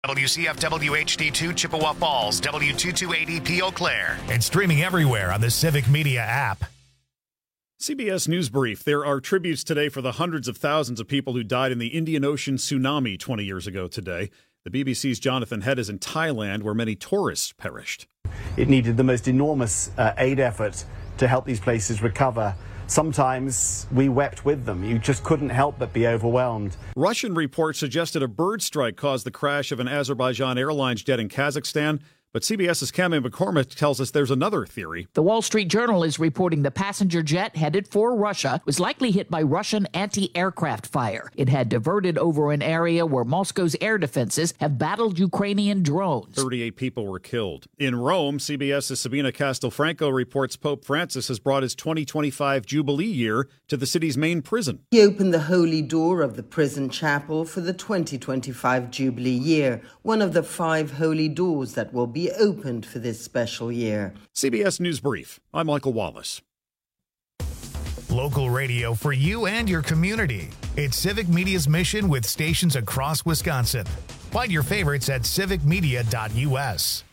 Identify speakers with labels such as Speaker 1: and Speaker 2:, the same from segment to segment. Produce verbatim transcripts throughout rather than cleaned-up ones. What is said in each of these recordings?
Speaker 1: W C F W H D two Chippewa Falls, W two two eight E P Eau Claire, and streaming everywhere on the Civic Media app.
Speaker 2: C B S News Brief. There are tributes today for the hundreds of thousands of people who died in the Indian Ocean tsunami twenty years ago today. The B B C's Jonathan Head is in Thailand, where many tourists perished.
Speaker 3: It needed the most enormous uh, aid effort to help these places recover. Sometimes we wept with them. You just couldn't help but be overwhelmed.
Speaker 2: Russian reports suggested a bird strike caused the crash of an Azerbaijan Airlines jet in Kazakhstan. But CBS's Cameron McCormick tells us there's another theory.
Speaker 4: The Wall Street Journal is reporting the passenger jet headed for Russia was likely hit by Russian anti-aircraft fire. It had diverted over an area where Moscow's air defenses have battled Ukrainian drones.
Speaker 2: thirty-eight people were killed. In Rome, CBS's Sabina Castelfranco reports Pope Francis has brought his twenty twenty-five Jubilee year to the city's main prison.
Speaker 5: He opened the holy door of the prison chapel for the twenty twenty-five Jubilee year, one of the five holy doors that will be opened for this special year.
Speaker 2: C B S News Brief. I'm Michael Wallace.
Speaker 1: Local radio for you and your community. It's Civic Media's mission with stations across Wisconsin. Find your favorites at civic media dot U S.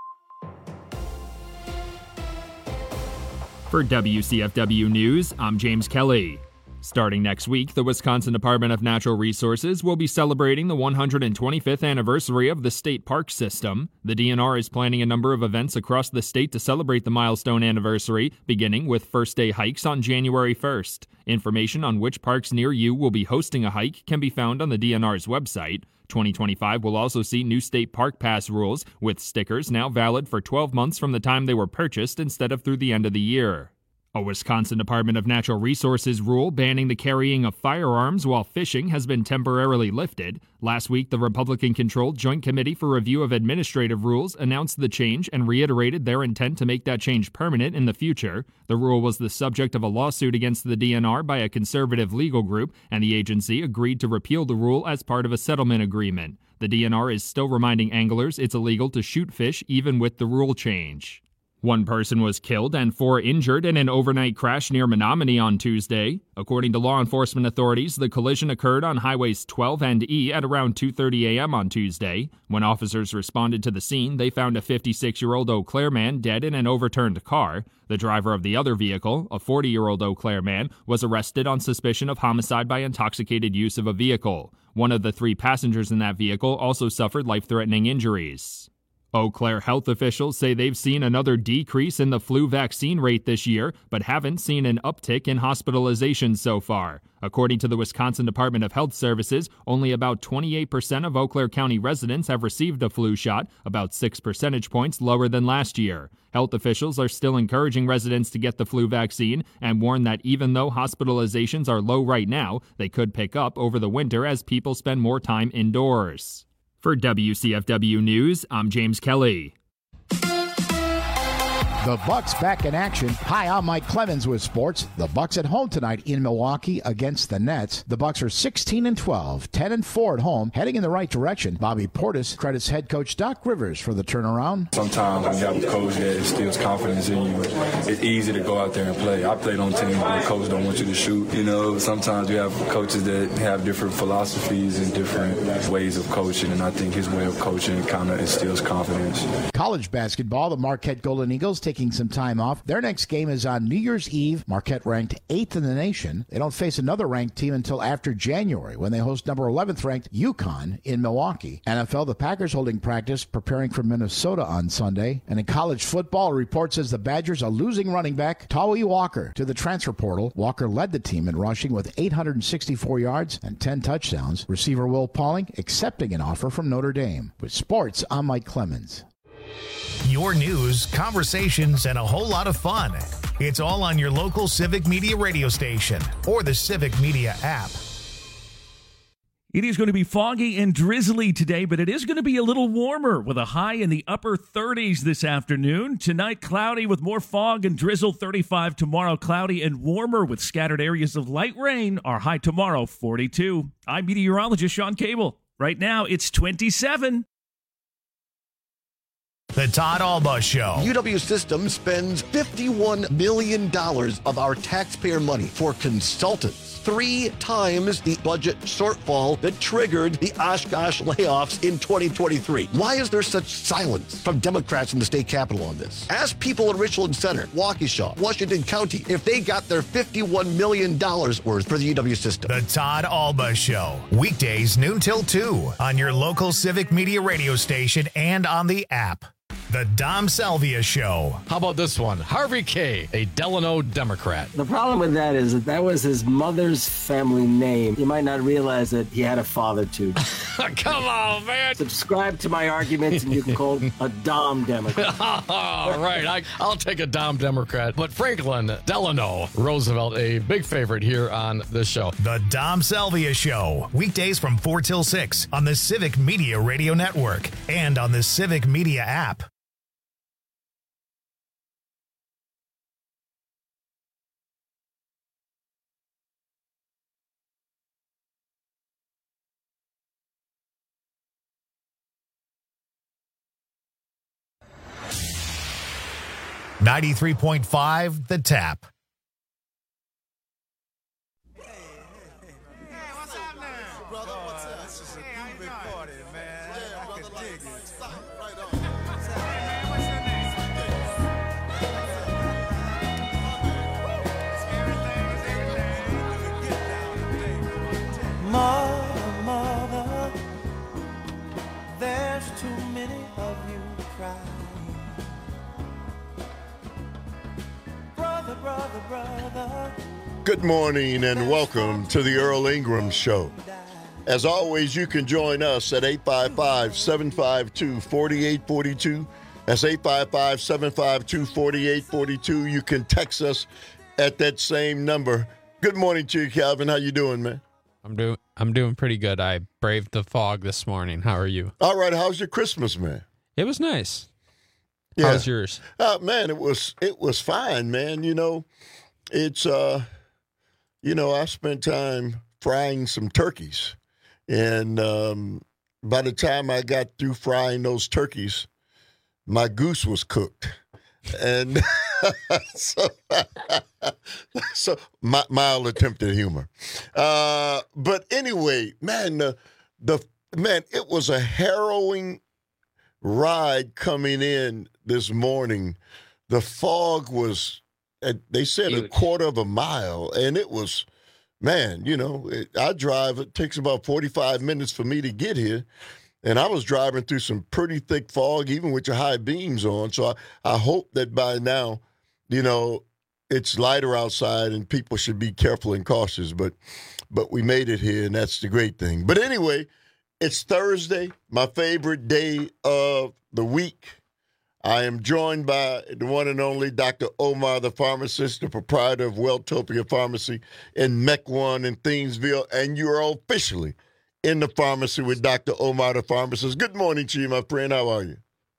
Speaker 6: For W C F W News, I'm James Kelly. Starting next week, the Wisconsin Department of Natural Resources will be celebrating the one hundred twenty-fifth anniversary of the state park system. The D N R is planning a number of events across the state to celebrate the milestone anniversary, beginning with first day hikes on January first. Information on which parks near you will be hosting a hike can be found on the D N R's website. twenty twenty-five will also see new state park pass rules, with stickers now valid for twelve months from the time they were purchased instead of through the end of the year. A Wisconsin Department of Natural Resources rule banning the carrying of firearms while fishing has been temporarily lifted. Last week, the Republican-controlled Joint Committee for Review of Administrative Rules announced the change and reiterated their intent to make that change permanent in the future. The rule was the subject of a lawsuit against the D N R by a conservative legal group, and the agency agreed to repeal the rule as part of a settlement agreement. The D N R is still reminding anglers it's illegal to shoot fish even with the rule change. One person was killed and four injured in an overnight crash near Menominee on Tuesday. According to law enforcement authorities, the collision occurred on Highways twelve and E at around two thirty a.m. on Tuesday. When officers responded to the scene, they found a fifty-six-year-old Eau Claire man dead in an overturned car. The driver of the other vehicle, a forty-year-old Eau Claire man, was arrested on suspicion of homicide by intoxicated use of a vehicle. One of the three passengers in that vehicle also suffered life-threatening injuries. Eau Claire health officials say they've seen another decrease in the flu vaccine rate this year, but haven't seen an uptick in hospitalizations so far. According to the Wisconsin Department of Health Services, only about twenty-eight percent of Eau Claire County residents have received a flu shot, about six percentage points lower than last year. Health officials are still encouraging residents to get the flu vaccine and warn that even though hospitalizations are low right now, they could pick up over the winter as people spend more time indoors. For W C F W News, I'm James Kelly.
Speaker 7: The Bucks back in action. Hi, I'm Mike Clemens with sports. The Bucks at home tonight in Milwaukee against the Nets. The Bucks are sixteen and twelve, ten and four at home, heading in the right direction. Bobby Portis credits head coach Doc Rivers for the turnaround.
Speaker 8: Sometimes when you have a coach that instills confidence in you, it's easy to go out there and play. I played on teams where the coach don't want you to shoot. You know, sometimes you have coaches that have different philosophies and different ways of coaching, and I think his way of coaching kind of instills confidence.
Speaker 7: College basketball, the Marquette Golden Eagles taking some time off. Their next game is on New Year's Eve. Marquette ranked eighth in the nation. They don't face another ranked team until after January when they host number eleventh ranked UConn in Milwaukee. N F L, the Packers holding practice preparing for Minnesota on Sunday. And in college football, a report says the Badgers are losing running back Tawee Walker to the transfer portal. Walker led the team in rushing with eight hundred sixty-four yards and ten touchdowns. Receiver Will Pauling accepting an offer from Notre Dame. With sports, I'm Mike Clemens.
Speaker 1: Your news, conversations, and a whole lot of fun. It's all on your local Civic Media radio station or the Civic Media app.
Speaker 9: It is going to be foggy and drizzly today, but it is going to be a little warmer with a high in the upper thirties this afternoon. Tonight, cloudy with more fog and drizzle, thirty-five. Tomorrow, cloudy and warmer with scattered areas of light rain. Our high tomorrow, forty-two. I'm meteorologist Sean Cable. Right now, it's twenty-seven.
Speaker 1: The Todd Alba Show.
Speaker 10: U W System spends fifty-one million dollars of our taxpayer money for consultants. Three times the budget shortfall that triggered the Oshkosh layoffs in twenty twenty-three. Why is there such silence from Democrats in the state capitol on this? Ask people in Richland Center, Waukesha, Washington County if they got their fifty-one million dollars worth for the U W System.
Speaker 1: The Todd Alba Show. Weekdays noon till two on your local Civic Media radio station and on the app. The Dom Salvia Show.
Speaker 11: How about this one? Harvey K., a Delano Democrat.
Speaker 12: The problem with that is that that was his mother's family name. You might not realize that he had a father, too.
Speaker 11: Come on, man.
Speaker 12: Subscribe to my arguments, and you can call him a Dom Democrat.
Speaker 11: All right, I, I'll take a Dom Democrat. But Franklin Delano Roosevelt, a big favorite here on this show.
Speaker 1: The Dom Salvia Show. Weekdays from four till six on the Civic Media Radio Network and on the Civic Media app. ninety-three point five The Tap.
Speaker 13: Mother, mother, there's too many of you crying. Brother, brother, brother.
Speaker 14: Good morning and welcome to the Earl Ingram Show. As always, you can join us at eight five five, seven five two, four eight four two. That's eight five five, seven five two, four eight four two. You can text us at that same number. Good morning to you, Calvin. How you doing, man?
Speaker 15: I'm doing I'm doing pretty good. I braved the fog this morning. How are you?
Speaker 14: All right. How's your Christmas, man?
Speaker 15: It was nice.
Speaker 14: Yeah.
Speaker 15: How's yours?
Speaker 14: Uh, man, it was it was fine, man. You know, it's uh, you know, I spent time frying some turkeys, and um, by the time I got through frying those turkeys, my goose was cooked, and so, so my, mild attempt at humor. Uh, but anyway, man, the, the man, it was a harrowing ride coming in this morning. The fog was, they said a quarter of a mile, and it was, man, you know, it, I drive, it takes about forty-five minutes for me to get here, and I was driving through some pretty thick fog, even with your high beams on, so I, I hope that by now, you know, it's lighter outside and people should be careful and cautious, but but we made it here, and that's the great thing. But anyway, it's Thursday, my favorite day of the week. I am joined by the one and only Doctor Omar, the pharmacist, the proprietor of Welltopia Pharmacy in Mequon and Thiensville, and you are officially in the pharmacy with Doctor Omar, the pharmacist. Good morning to you, my friend. How are you?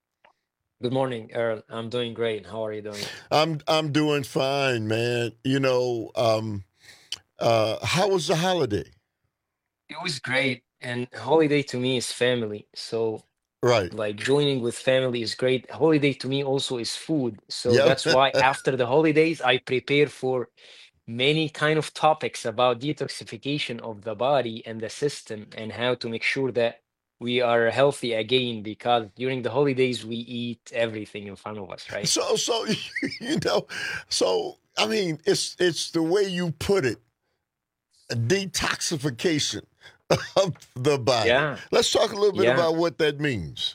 Speaker 16: Good morning, Earl. I'm doing great. How are you doing?
Speaker 14: I'm I'm doing fine, man. You know, um, uh, how was the holiday?
Speaker 16: It was great. And holiday to me is family. So
Speaker 14: right,
Speaker 16: like joining with family is great. Holiday to me also is food. So
Speaker 14: Yep.
Speaker 16: that's why after the holidays, I prepare for many kind of topics about detoxification of the body and the system and how to make sure that we are healthy again, because during the holidays we eat everything in front of us, right?
Speaker 14: So, so you know, so I mean, it's it's the way you put it, a detoxification of the body.
Speaker 16: Yeah.
Speaker 14: Let's talk a little bit
Speaker 16: Yeah.
Speaker 14: about what that means.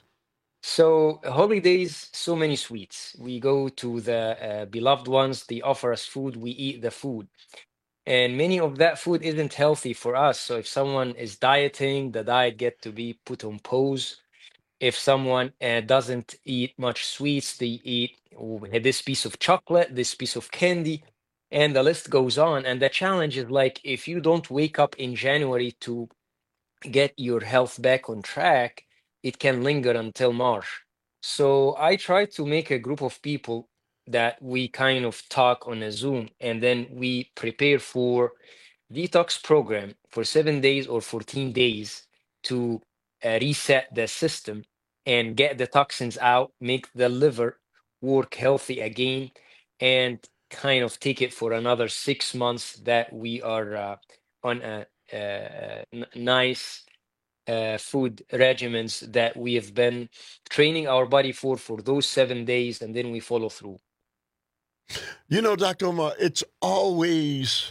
Speaker 16: So holidays, so many sweets. We go to the uh, beloved ones. They offer us food. We eat the food, and many of that food isn't healthy for us. So if someone is dieting, the diet get to be put on pause. If someone uh, doesn't eat much sweets, they eat oh, this piece of chocolate, this piece of candy, and the list goes on. And the challenge is like if you don't wake up in January to get your health back on track, it can linger until March. So I try to make a group of people that we kind of talk on a Zoom, and then we prepare for detox program for seven days or fourteen days to uh, reset the system and get the toxins out, make the liver work healthy again, and kind of take it for another six months that we are uh, on a, uh, n- nice uh, food regimens that we have been training our body for for those seven days, and then we follow through.
Speaker 14: You know, Doctor Omar, it's always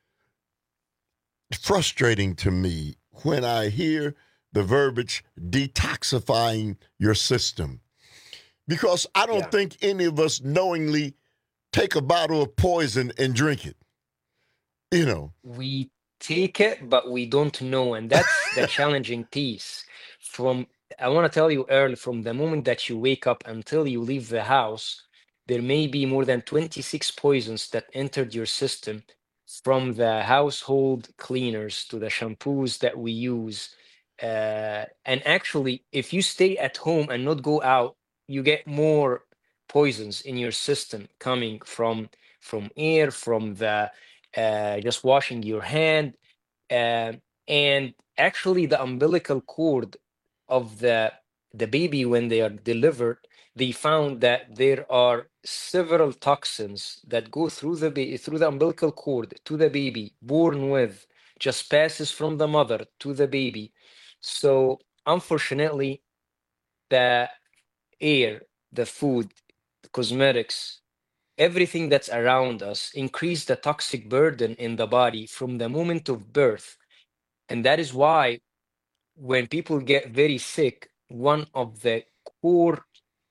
Speaker 14: frustrating to me when I hear the verbiage detoxifying your system, because I don't
Speaker 16: Yeah.
Speaker 14: think any of us knowingly take a bottle of poison and drink it. You know,
Speaker 16: We take it, but we don't know, and that's the challenging piece. From I want to tell you early, from the moment that you wake up until you leave the house, there may be more than twenty-six poisons that entered your system, from the household cleaners to the shampoos that we use. Uh, and actually, if you stay at home and not go out, you get more poisons in your system coming from from air, from the uh, just washing your hand, um, and actually the umbilical cord of the the baby when they are delivered, they found that there are several toxins that go through the ba- through the umbilical cord to the baby born with, just passes from the mother to the baby. So unfortunately, the air, the food, the cosmetics, everything that's around us increase the toxic burden in the body from the moment of birth. And that is why when people get very sick, one of the core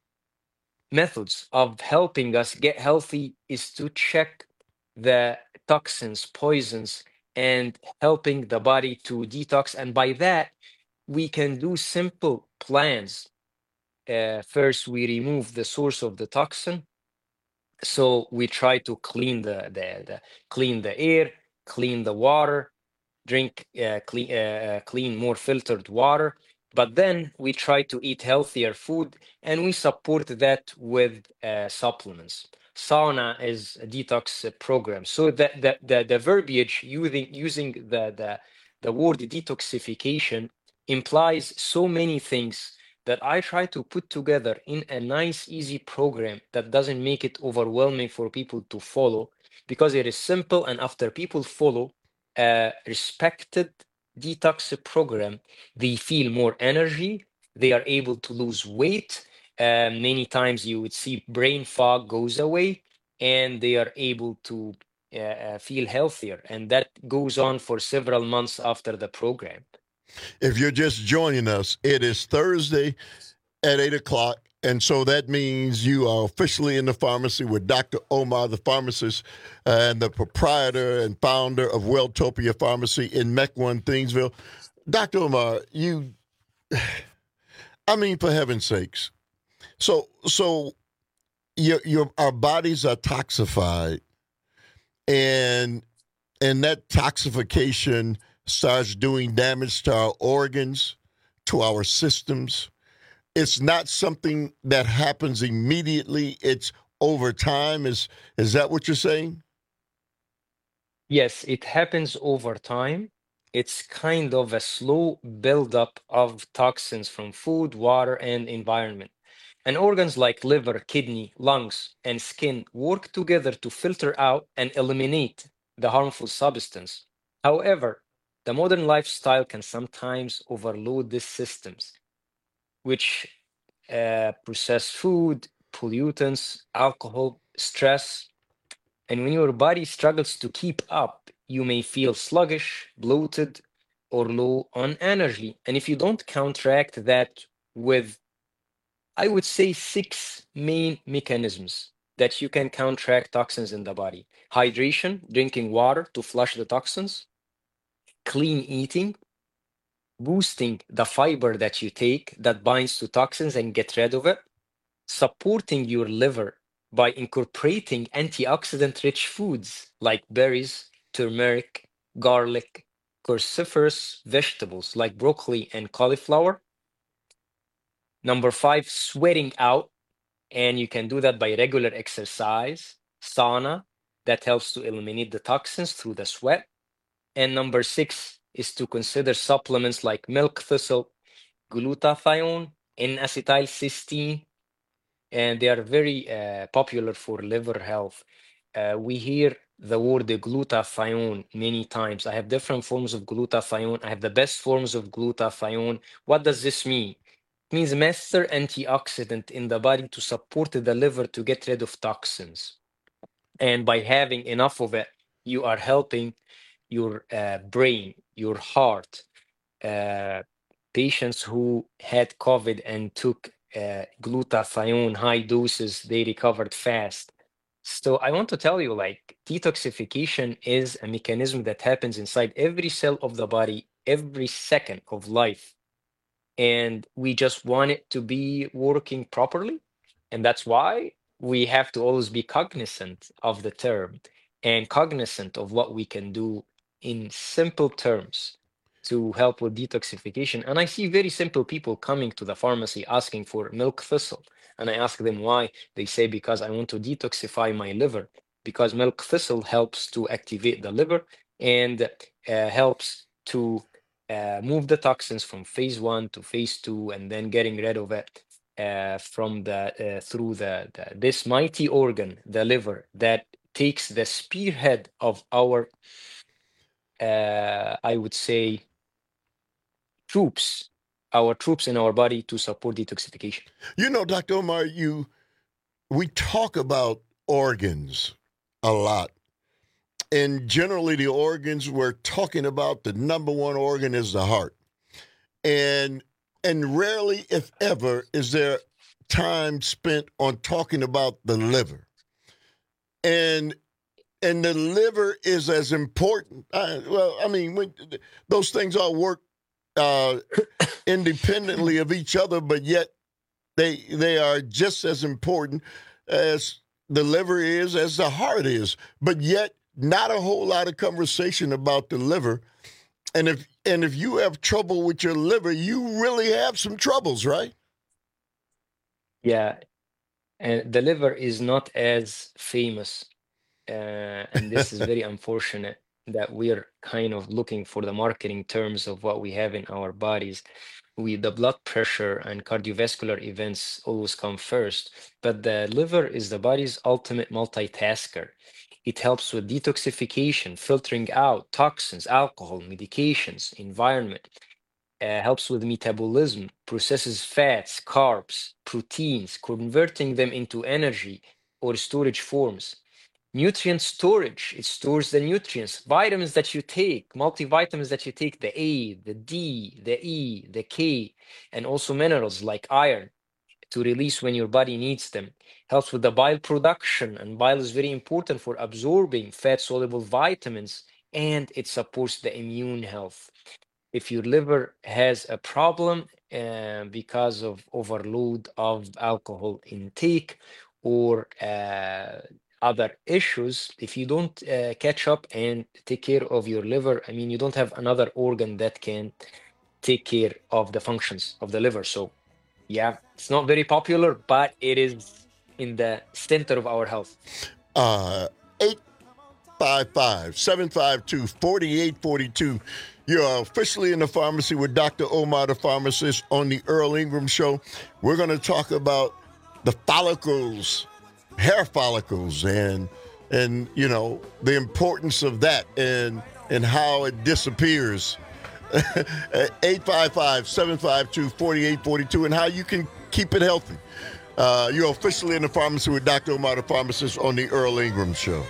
Speaker 16: methods of helping us get healthy is to check the toxins, poisons, and helping the body to detox. And by that, we can do simple plans. Uh, first, we remove the source of the toxin. So we try to clean the, the, the clean the air, clean the water, drink uh, clean uh, uh, clean more filtered water. But then we try to eat healthier food, and we support that with uh, supplements. Sauna is a detox uh, program. So the, the the the verbiage using using the the the word detoxification implies so many things that I try to put together in a nice, easy program that doesn't make it overwhelming for people to follow, because it is simple. And after people follow a respected detox program, they feel more energy, they are able to lose weight. Uh, many times you would see brain fog goes away, and they are able to uh, uh, feel healthier. And that goes on for several months after the program.
Speaker 14: if you're just joining us, it is Thursday at eight o'clock. And so that means you are officially in the pharmacy with Doctor Omar, the pharmacist and the proprietor and founder of Welltopia Pharmacy in Mequon, Thingsville. Doctor Omar, you, I mean, for heaven's sakes. So, so your, your, our bodies are toxified, and, and that toxification starts doing damage to our organs, to our systems. It's not something that happens immediately. It's over time. Is is that what you're saying?
Speaker 16: Yes, it happens over time. It's kind of a slow buildup of toxins from food, water, and environment. And organs like liver, kidney, lungs, and skin work together to filter out and eliminate the harmful substance. However, the modern lifestyle can sometimes overload these systems, which uh, processed food, pollutants, alcohol, stress. And when your body struggles to keep up, you may feel sluggish, bloated, or low on energy. And if you don't counteract that with, I would say, six main mechanisms that you can counteract toxins in the body: hydration, drinking water to flush the toxins; clean eating, boosting the fiber that you take that binds to toxins and get rid of it; supporting your liver by incorporating antioxidant-rich foods like berries, turmeric, garlic, cruciferous vegetables like broccoli and cauliflower. Number five, sweating out, and you can do that by regular exercise, sauna, that helps to eliminate the toxins through the sweat. And number six is to consider supplements like milk thistle, glutathione, N-acetylcysteine, and they are very uh, popular for liver health. Uh, we hear the word glutathione many times. I have different forms of glutathione. I have the best forms of glutathione. What does this mean? It means master antioxidant in the body to support the liver to get rid of toxins. And by having enough of it, you are helping your uh, brain, your heart. Uh, patients who had COVID and took uh, glutathione high doses, they recovered fast. So I want to tell you, like, detoxification is a mechanism that happens inside every cell of the body, every second of life. And we just want it to be working properly. And that's why we have to always be cognizant of the term and cognizant of what we can do in simple terms to help with detoxification. And I see very simple people coming to the pharmacy asking for milk thistle. And I ask them why. They say, because I want to detoxify my liver, because milk thistle helps to activate the liver and uh, helps to uh, move the toxins from phase one to phase two, and then getting rid of it uh, from the uh, through the, the this mighty organ, the liver, that takes the spearhead of our, uh, I would say, troops, our troops in our body to support detoxification.
Speaker 14: You know, Doctor Omar, you we talk about organs a lot. And generally the organs we're talking about, the number one organ is the heart. And and rarely, if ever, is there time spent on talking about the liver. And and the liver is as important. Uh, well, I mean, when, those things all work uh, independently of each other, but yet they they are just as important as the liver is, as the heart is. But yet, not a whole lot of conversation about the liver. And if and if you have trouble with your liver, you really have some troubles, right?
Speaker 16: Yeah, and the liver is not as famous, uh, and this is very unfortunate that we are kind of looking for the marketing terms of what we have in our bodies. We, the blood pressure and cardiovascular events always come first, but the liver is the body's ultimate multitasker. It helps with detoxification, filtering out toxins, alcohol, medications, environment. Uh, helps with metabolism, processes fats, carbs, proteins, converting them into energy or storage forms. Nutrient storage, it stores the nutrients, vitamins that you take, multivitamins that you take, the A, the D, the E, the K, and also minerals like iron to release when your body needs them. Helps with the bile production, and bile is very important for absorbing fat-soluble vitamins, and it supports the immune health. If your liver has a problem uh, because of overload of alcohol intake or uh, other issues, if you don't uh, catch up and take care of your liver, I mean, you don't have another organ that can take care of the functions of the liver. So, yeah, it's not very popular, but it is in the center of our health.
Speaker 14: Uh, eight five five, seven five two, four eight four two. You're officially in the pharmacy with Doctor Omar, the pharmacist, on the Earl Ingram Show. We're going to talk about the follicles, hair follicles, and and you know the importance of that and and how it disappears. eight five five, seven five two, four eight four two, and how you can keep it healthy. Uh, you're officially in the pharmacy with Doctor Omar, the pharmacist, on the Earl Ingram Show.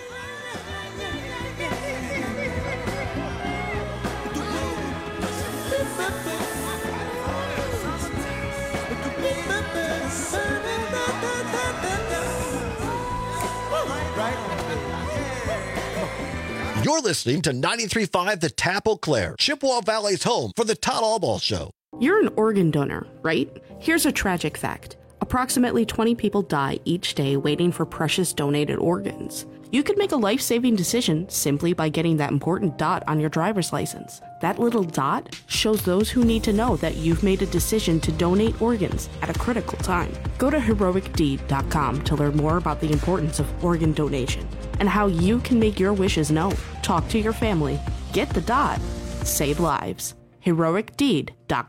Speaker 10: You're listening to ninety-three point five The Tap Eau Claire, Chippewa Valley's home for the Todd Albaugh Show.
Speaker 17: You're an organ donor, right? Here's a tragic fact. Approximately twenty people die each day waiting for precious donated organs. You could make a life-saving decision simply by getting that important dot on your driver's license. That little dot shows those who need to know that you've made a decision to donate organs at a critical time. Go to heroic deed dot com to learn more about the importance of organ donation and how you can make your wishes known. Talk to your family. Get the dot. Save lives. heroic deed dot com.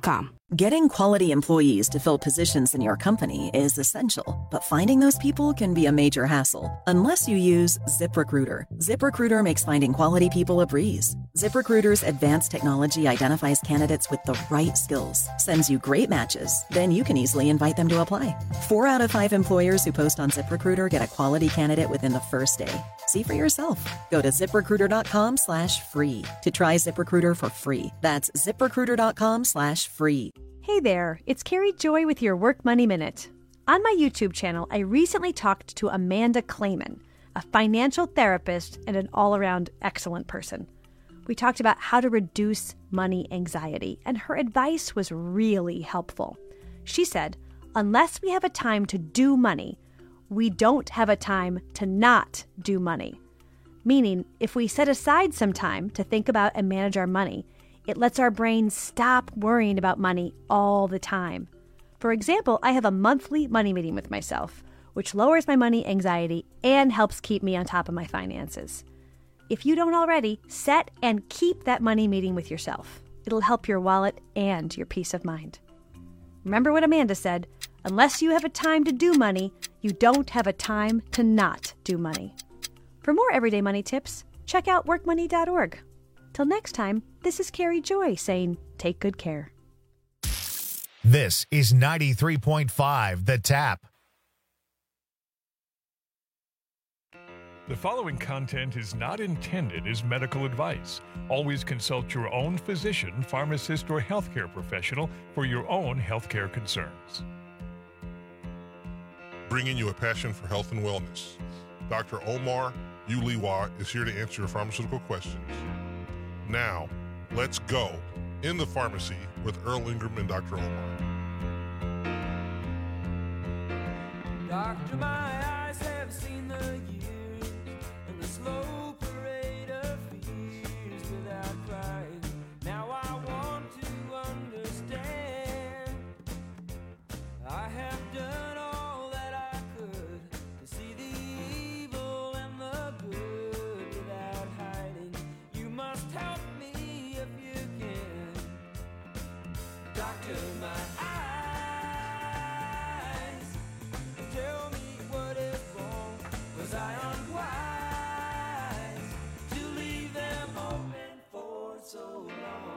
Speaker 18: Getting quality employees to fill positions in your company is essential, but finding those people can be a major hassle unless you use ZipRecruiter. ZipRecruiter makes finding quality people a breeze. ZipRecruiter's advanced technology identifies candidates with the right skills, sends you great matches, then you can easily invite them to apply. Four out of five employers who post on ZipRecruiter get a quality candidate within the first day. See for yourself. Go to ZipRecruiter.com slash free to try ZipRecruiter for free. That's ZipRecruiter.com slash free.
Speaker 19: Hey there, it's Carrie Joy with your Work Money Minute. On my YouTube channel, I recently talked to Amanda Clayman, a financial therapist and an all-around excellent person. We talked about how to reduce money anxiety, and her advice was really helpful. She said, unless we have a time to do money, we don't have a time to not do money. Meaning, if we set aside some time to think about and manage our money, it lets our brain stop worrying about money all the time. For example, I have a monthly money meeting with myself, which lowers my money anxiety and helps keep me on top of my finances. If you don't already, set and keep that money meeting with yourself. It'll help your wallet and your peace of mind. Remember what Amanda said, unless you have a time to do money, you don't have a time to not do money. For more everyday money tips, check out work money dot org. Till next time, this is Carrie Joy saying, take good care.
Speaker 1: This is ninety-three point five The Tap.
Speaker 20: The following content is not intended as medical advice. Always consult your own physician, pharmacist, or healthcare professional for your own healthcare concerns.
Speaker 21: Bringing you a passion for health and wellness. Doctor Omar Uliwa is here to answer your pharmaceutical questions. Now, let's go in the pharmacy with Earl Ingram and Doctor Omar.
Speaker 13: Doctor, my eyes have seen the years and the slow parade of fears without crying. Now I want to understand. I have done all that I could to see the evil and the good without hiding. You must help me if you can. Doctor, my eyes, tell me what is wrong. Was I unwise to leave them open for so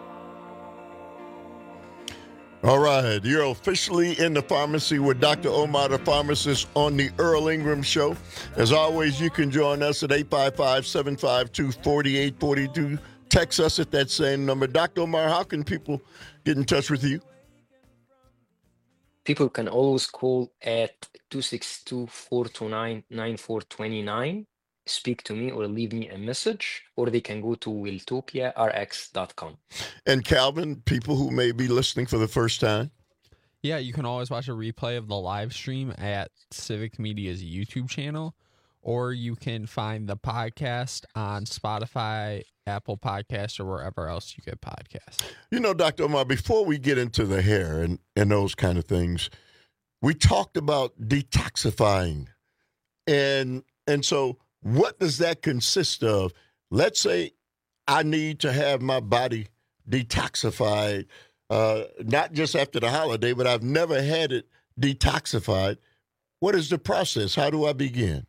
Speaker 13: long?
Speaker 14: All right, you're officially in the pharmacy with Doctor Omar, the pharmacist, on the Earl Ingram Show. As always, you can join us at eight five five, seven five two, four eight four two. Text us at that same number. Doctor Omar, how can people get in touch with you?
Speaker 16: People can always call at two six two, four two nine, nine four two nine, speak to me or leave me a message, or they can go to wiltopia r x dot com.
Speaker 14: And Calvin, people who may be listening for the first time?
Speaker 15: Yeah, you can always watch a replay of the live stream at Civic Media's YouTube channel, or you can find the podcast on Spotify, Apple Podcasts, or wherever else you get podcasts.
Speaker 14: You know, Doctor Omar, before we get into the hair and, and those kind of things, we talked about detoxifying. And and so what does that consist of? Let's say I need to have my body detoxified, uh, not just after the holiday, but I've never had it detoxified. What is the process? How do I begin?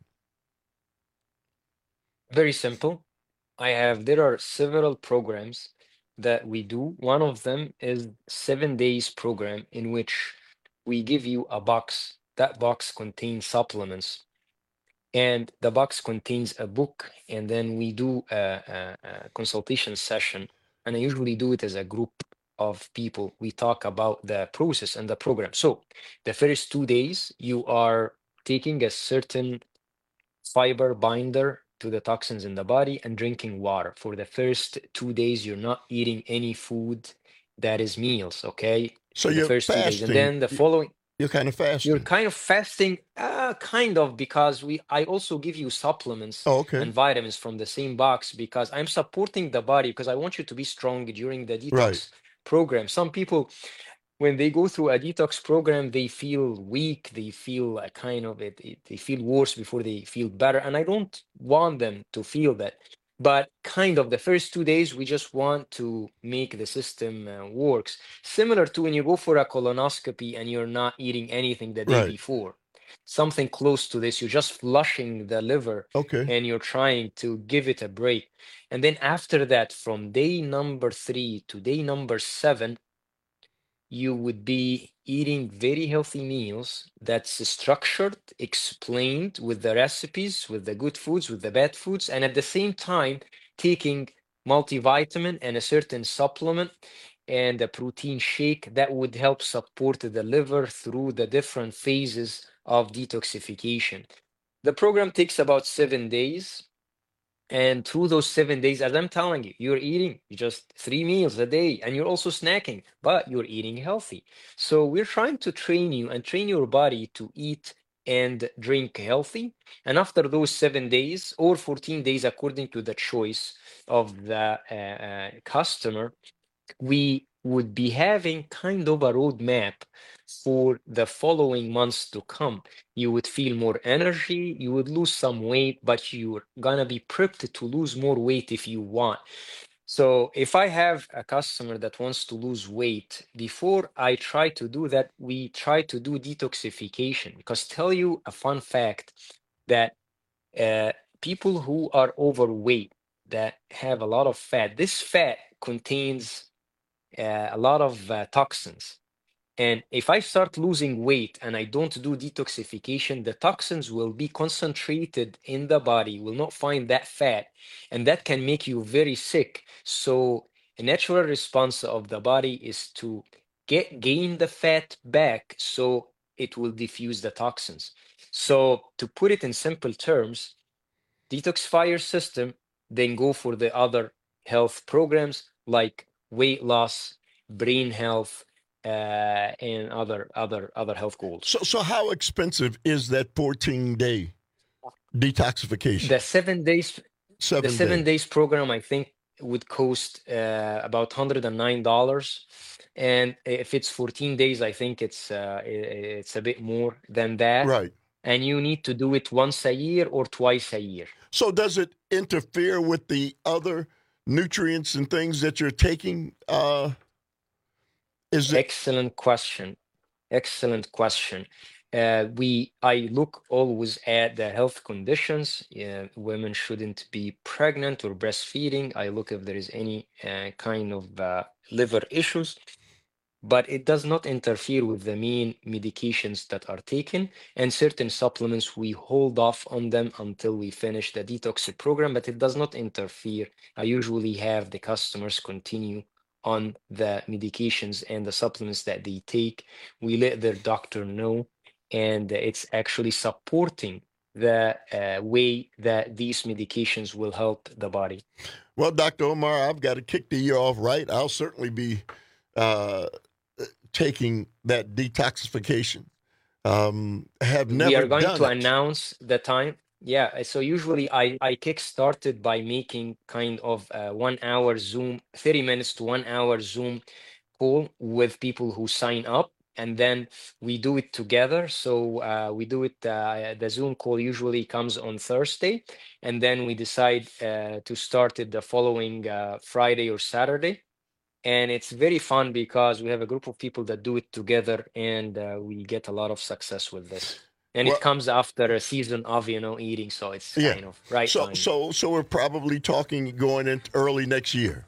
Speaker 16: Very simple. I have, there are several programs that we do. One of them is seven days program in which we give you a box. That box contains supplements, and the box contains a book, and then we do a, a, a consultation session, and I usually do it as a group of people. We talk about the process and the program. So the first two days, you are taking a certain fiber binder to the toxins in the body and drinking water. For the first two days, you're not eating any food that is meals, okay?
Speaker 14: So
Speaker 16: the
Speaker 14: you're
Speaker 16: first two days.
Speaker 14: fasting.
Speaker 16: And then the following...
Speaker 14: You're kind of fasting.
Speaker 16: You're kind of fasting, uh, kind of, because we. I also give you supplements
Speaker 14: oh, okay.
Speaker 16: and vitamins from the same box, because I'm supporting the body, because I want you to be strong during the detox
Speaker 14: Right.
Speaker 16: program. Some people, when they go through a detox program, they feel weak, they feel a kind of it, it, they feel worse before they feel better. And I don't want them to feel that. But kind of the first two days, we just want to make the system uh, works. Similar to when you go for a colonoscopy and you're not eating anything the day
Speaker 14: Right.
Speaker 16: before. Something close to this. You're just flushing the liver
Speaker 14: Okay.
Speaker 16: and you're trying to give it a break. And then after that, from day number three to day number seven, you would be eating very healthy meals that's structured, explained with the recipes, with the good foods, with the bad foods, and at the same time taking multivitamin and a certain supplement and a protein shake that would help support the liver through the different phases of detoxification. The program takes about seven days. And through those seven days, as I'm telling you, you're eating just three meals a day and you're also snacking, but you're eating healthy. So we're trying to train you and train your body to eat and drink healthy. And after those seven days or fourteen days, according to the choice of the uh, uh, customer, we would be having kind of a roadmap for the following months to come. You would feel more energy, you would lose some weight, but you're gonna be prepped to lose more weight if you want. So if I have a customer that wants to lose weight, before I try to do that, we try to do detoxification. Because tell you a fun fact that uh, people who are overweight, that have a lot of fat, this fat contains uh, a lot of uh, toxins. And if I start losing weight and I don't do detoxification, the toxins will be concentrated in the body, will not find that fat, and that can make you very sick. So a natural response of the body is to get gain the fat back so it will diffuse the toxins. So to put it in simple terms, detoxify your system, then go for the other health programs like weight loss, brain health, uh, and other other other health goals.
Speaker 14: So, so how expensive is that fourteen day detoxification?
Speaker 16: The seven days,
Speaker 14: Seven
Speaker 16: the seven
Speaker 14: days.
Speaker 16: days program, I think, would cost uh, about one hundred nine dollars, and if it's fourteen days, I think it's uh, i- it's a bit more than that.
Speaker 14: Right.
Speaker 16: And you need to do it once a year or twice a year.
Speaker 14: So does it interfere with the other nutrients and things that you're taking? Uh, is it?
Speaker 16: Excellent question. Excellent question. Uh, we I look always at the health conditions. Uh, women shouldn't be pregnant or breastfeeding. I look if there is any uh, kind of uh, liver issues, but it does not interfere with the main medications that are taken, and certain supplements we hold off on them until we finish the detox program, but it does not interfere. I usually have the customers continue on the medications and the supplements that they take. We let their doctor know, and it's actually supporting the uh, way that these medications will help the body.
Speaker 14: Well, Doctor Omar, I've got to kick the year off right. I'll certainly be uh, taking that detoxification. Um, have never
Speaker 16: We are going
Speaker 14: done
Speaker 16: to
Speaker 14: it.
Speaker 16: announce the time. Yeah, so usually I, I kick started by making kind of a one hour Zoom, thirty minutes to one hour Zoom call with people who sign up. And then we do it together. So uh, we do it, uh, the Zoom call usually comes on Thursday. And then we decide uh, to start it the following uh, Friday or Saturday. And it's very fun because we have a group of people that do it together, and uh, we get a lot of success with this. And
Speaker 14: Well-
Speaker 16: it comes after a season of, you know, eating. So it's
Speaker 14: Yeah.
Speaker 16: kind of right
Speaker 14: So,
Speaker 16: time.
Speaker 14: so, so we're probably talking going into early next year.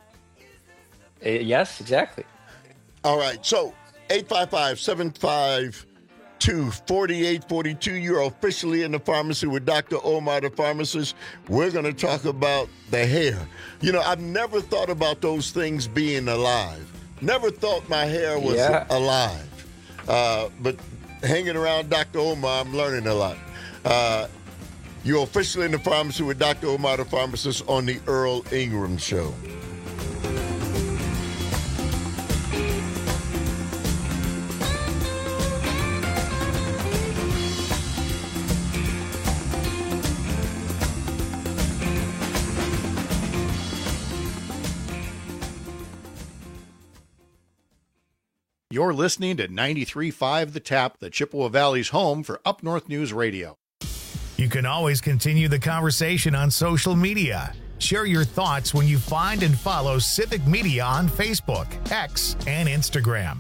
Speaker 16: Uh, yes, exactly.
Speaker 14: All right. So eight five five, seven five two, four eight four two. You're officially in the pharmacy with Doctor Omar, the pharmacist. We're going to talk about the hair. You know, I've never thought about those things being alive. Never thought my hair was
Speaker 16: Yeah.
Speaker 14: alive. Uh, but hanging around Doctor Omar, I'm learning a lot. Uh, you're officially in the pharmacy with Doctor Omar, the pharmacist, on the Earl Ingram Show.
Speaker 3: You're listening to ninety-three point five The Tap, the Chippewa Valley's home for Up North News Radio.
Speaker 1: You can always continue the conversation on social media. Share your thoughts when you find and follow Civic Media on Facebook, X, and Instagram.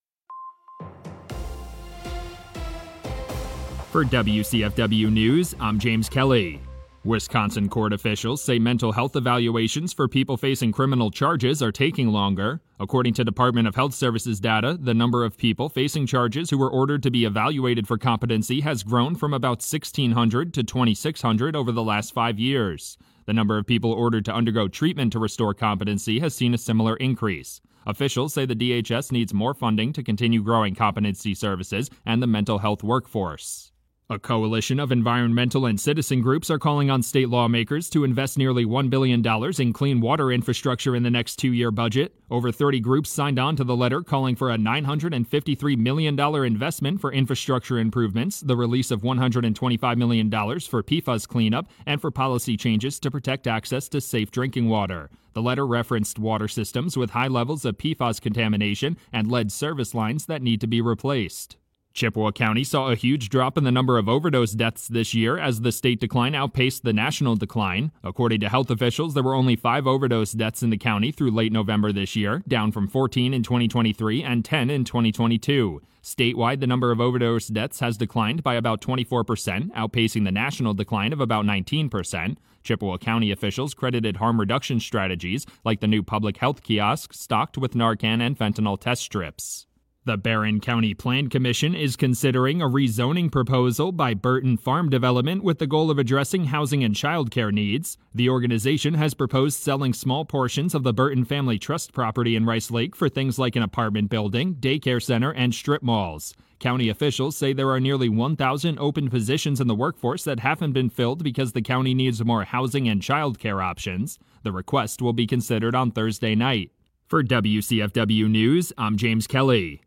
Speaker 6: For W C F W News, I'm James Kelly. Wisconsin court officials say mental health evaluations for people facing criminal charges are taking longer. According to Department of Health Services data, the number of people facing charges who were ordered to be evaluated for competency has grown from about sixteen hundred to twenty-six hundred over the last five years. The number of people ordered to undergo treatment to restore competency has seen a similar increase. Officials say the D H S needs more funding to continue growing competency services and the mental health workforce. A coalition of environmental and citizen groups are calling on state lawmakers to invest nearly one billion dollars in clean water infrastructure in the next two-year budget. Over thirty groups signed on to the letter calling for a nine hundred fifty-three million dollars investment for infrastructure improvements, the release of one hundred twenty-five million dollars for P FAS cleanup, and for policy changes to protect access to safe drinking water. The letter referenced water systems with high levels of P FAS contamination and lead service lines that need to be replaced. Chippewa County saw a huge drop in the number of overdose deaths this year as the state decline outpaced the national decline. According to health officials, there were only five overdose deaths in the county through late November this year, down from fourteen in twenty twenty-three and ten in twenty twenty-two. Statewide, the number of overdose deaths has declined by about twenty-four percent, outpacing the national decline of about nineteen percent. Chippewa County officials credited harm reduction strategies like the new public health kiosk stocked with Narcan and fentanyl test strips. The Barron County Plan Commission is considering a rezoning proposal by Burton Farm Development with the goal of addressing housing and childcare needs. The organization has proposed selling small portions of the Burton Family Trust property in Rice Lake for things like an apartment building, daycare center, and strip malls. County officials say there are nearly one thousand open positions in the workforce that haven't been filled because the county needs more housing and childcare options. The request will be considered on Thursday night. For W C F W News, I'm James Kelly.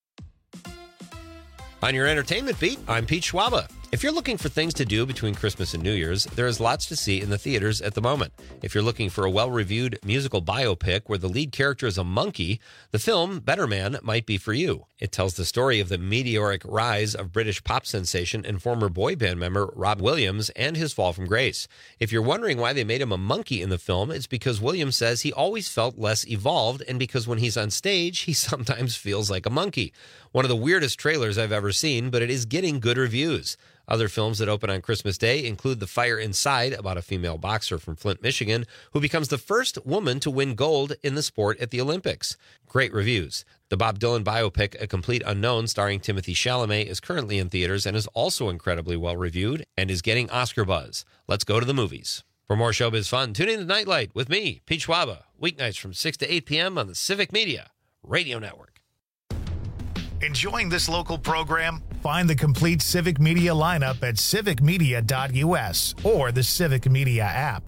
Speaker 4: On your entertainment beat, I'm Pete Schwaba. If you're looking for things to do between Christmas and New Year's, there is lots to see in the theaters at the moment. If you're looking for a well-reviewed musical biopic where the lead character is a monkey, the film Better Man might be for you. It tells the story of the meteoric rise of British pop sensation and former boy band member Rob Williams and his fall from grace. If you're wondering why they made him a monkey in the film, it's because Williams says he always felt less evolved and because when he's on stage, he sometimes feels like a monkey. One of the weirdest trailers I've ever seen, but it is getting good reviews. Other films that open on Christmas Day include The Fire Inside, about a female boxer from Flint, Michigan, who becomes the first woman to win gold in the sport at the Olympics. Great reviews. The Bob Dylan biopic, A Complete Unknown, starring Timothée Chalamet, is currently in theaters and is also incredibly well-reviewed and is getting Oscar buzz. Let's go to the movies. For more showbiz fun, tune in to Nightlight with me, Pete Schwaba, weeknights from six to eight p.m. on the Civic Media Radio Network.
Speaker 1: Enjoying this local program? Find the complete Civic Media lineup at civic media dot u s or the Civic Media app.